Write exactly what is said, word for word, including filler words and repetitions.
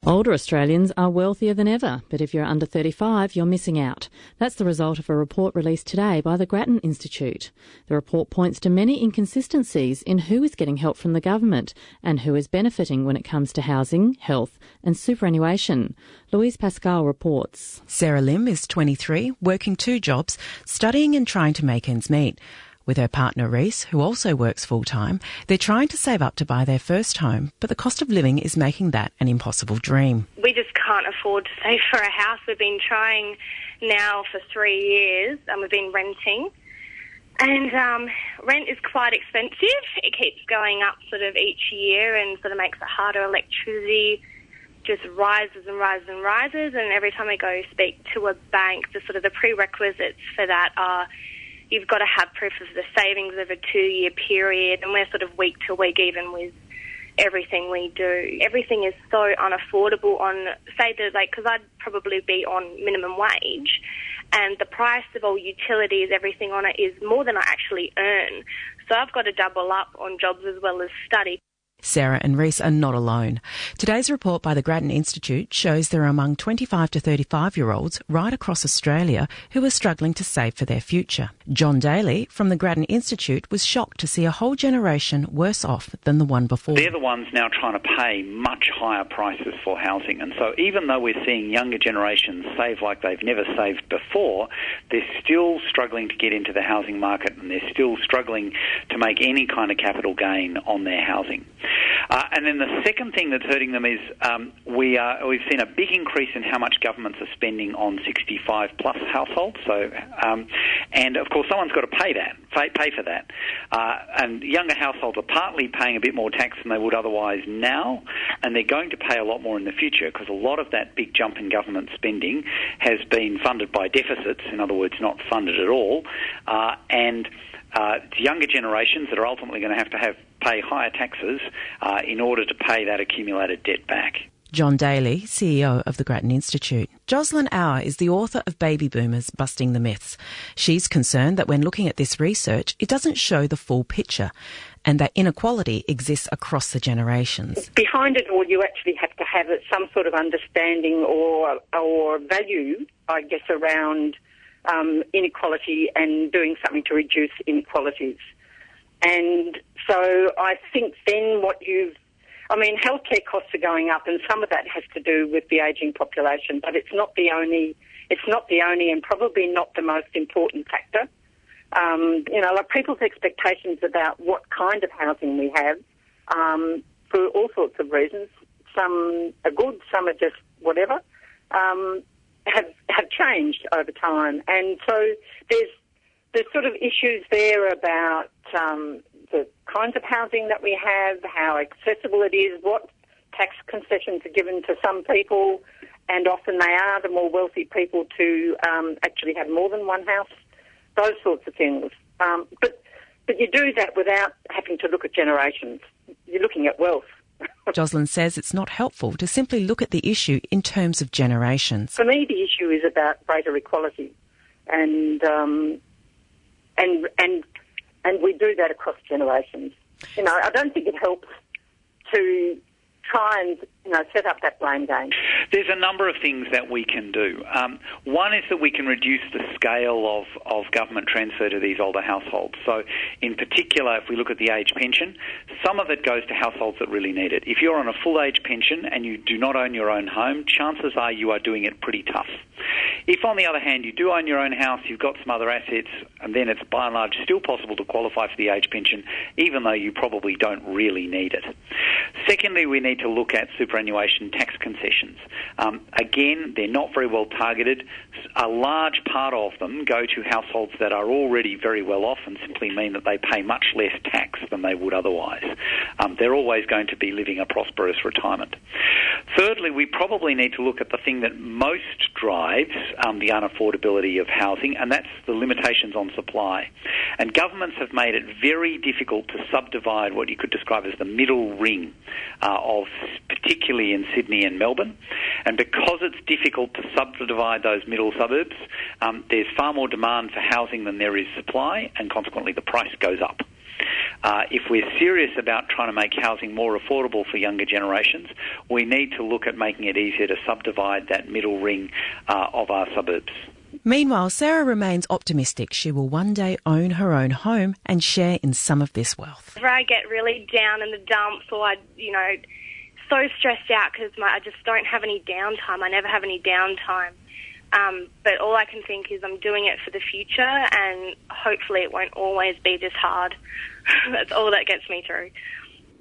Older Australians are wealthier than ever, but if you're under thirty-five, you're missing out. That's the result of a report released today by the Grattan Institute. The report points to many inconsistencies in who is getting help from the government and who is benefiting when it comes to housing, health and superannuation. Louise Pascal reports. Sarah Lim is twenty-three, working two jobs, studying and trying to make ends meet. With her partner Reese, who also works full-time, they're trying to save up to buy their first home, but the cost of living is making that an impossible dream. We just can't afford to save for a house. We've been trying now for three years and we've been renting. And um, rent is quite expensive. It keeps going up sort of each year and sort of makes it harder. Electricity just rises and rises and rises. And every time I go speak to a bank, the sort of the prerequisites for that are you've got to have proof of the savings of a two-year period, and we're sort of week to week even with everything we do. Everything is so unaffordable on, say, that, like, because I'd probably be on minimum wage, and the price of all utilities, everything on it, is more than I actually earn. So I've got to double up on jobs as well as study. Sarah and Reese are not alone. Today's report by the Grattan Institute shows they're among twenty-five to thirty-five-year-olds right across Australia who are struggling to save for their future. John Daly from the Grattan Institute was shocked to see a whole generation worse off than the one before. They're the ones now trying to pay much higher prices for housing. And so even though we're seeing younger generations save like they've never saved before, they're still struggling to get into the housing market and they're still struggling to make any kind of capital gain on their housing. Uh, and then the second thing that's hurting them is um, we are, we've seen a big increase in how much governments are spending on sixty-five plus households. So, um, and of course, someone's got to pay that, pay, pay for that. Uh, and younger households are partly paying a bit more tax than they would otherwise now, and they're going to pay a lot more in the future because a lot of that big jump in government spending has been funded by deficits, in other words, not funded at all, uh, and Uh, it's younger generations that are ultimately going to have to have pay higher taxes uh, in order to pay that accumulated debt back. John Daly, C E O of the Grattan Institute. Jocelyn Auer is the author of Baby Boomers, Busting the Myths. She's concerned that when looking at this research, it doesn't show the full picture and that inequality exists across the generations. Behind it all, you actually have to have some sort of understanding or, or value, I guess, around Um, inequality and doing something to reduce inequalities. And so I think then what you've, I mean, healthcare costs are going up and some of that has to do with the ageing population, but it's not the only, it's not the only and probably not the most important factor. Um, you know, like people's expectations about what kind of housing we have, um, for all sorts of reasons. Some are good, some are just whatever. Um, have have changed over time. And so there's there's sort of issues there about um, the kinds of housing that we have, how accessible it is, what tax concessions are given to some people, and often they are the more wealthy people to um, actually have more than one house, those sorts of things. Um, but but you do that without having to look at generations. You're looking at wealth. Jocelyn says it's not helpful to simply look at the issue in terms of generations. For me, the issue is about greater equality, and um, and and and we do that across generations. You know, I don't think it helps to try and, you know, set up that blame game. There's a number of things that we can do. Um, one is that we can reduce the scale of, of government transfer to these older households. So in particular, if we look at the age pension, some of it goes to households that really need it. If you're on a full age pension and you do not own your own home, chances are you are doing it pretty tough. If, on the other hand, you do own your own house, you've got some other assets, and then it's by and large still possible to qualify for the age pension, even though you probably don't really need it. Secondly, we need to look at superannuation tax concessions. Um, again, they're not very well targeted. A large part of them go to households that are already very well off and simply mean that they pay much less tax than they would otherwise. Um, they're always going to be living a prosperous retirement. Thirdly, we probably need to look at the thing that most drives um, the unaffordability of housing, and that's the limitations on supply. And governments have made it very difficult to subdivide what you could describe as the middle ring uh, of particularly in Sydney and Melbourne. And because it's difficult to subdivide those middle suburbs, um, there's far more demand for housing than there is supply, and consequently the price goes up. Uh, if we're serious about trying to make housing more affordable for younger generations, we need to look at making it easier to subdivide that middle ring uh, of our suburbs. Meanwhile, Sarah remains optimistic she will one day own her own home and share in some of this wealth. Whenever I get really down in the dumps or I, you know, so stressed out because I just don't have any downtime. I never have any downtime. Um, but all I can think is I'm doing it for the future and hopefully it won't always be this hard. That's all that gets me through.